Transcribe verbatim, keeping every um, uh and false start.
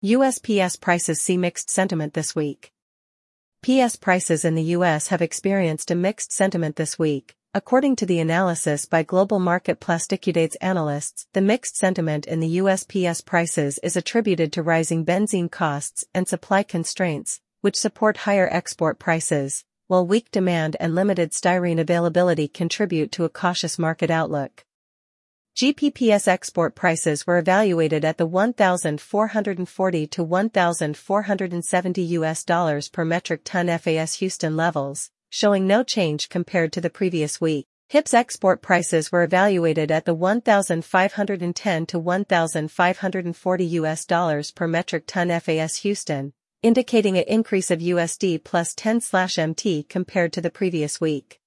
U S P S prices see mixed sentiment this week. P S prices in the U S have experienced a mixed sentiment this week. According to the analysis by global market Plasticudates analysts, the mixed sentiment in the U S P S prices is attributed to rising benzene costs and supply constraints, which support higher export prices, while weak demand and limited styrene availability contribute to a cautious market outlook. G P P S export prices were evaluated at the one thousand four hundred forty to one thousand four hundred seventy U S dollars per metric ton F A S Houston levels, showing no change compared to the previous week. H I P's export prices were evaluated at the one thousand five hundred ten to one thousand five hundred forty U S dollars per metric ton F A S Houston, indicating an increase of U S D plus ten M T compared to the previous week.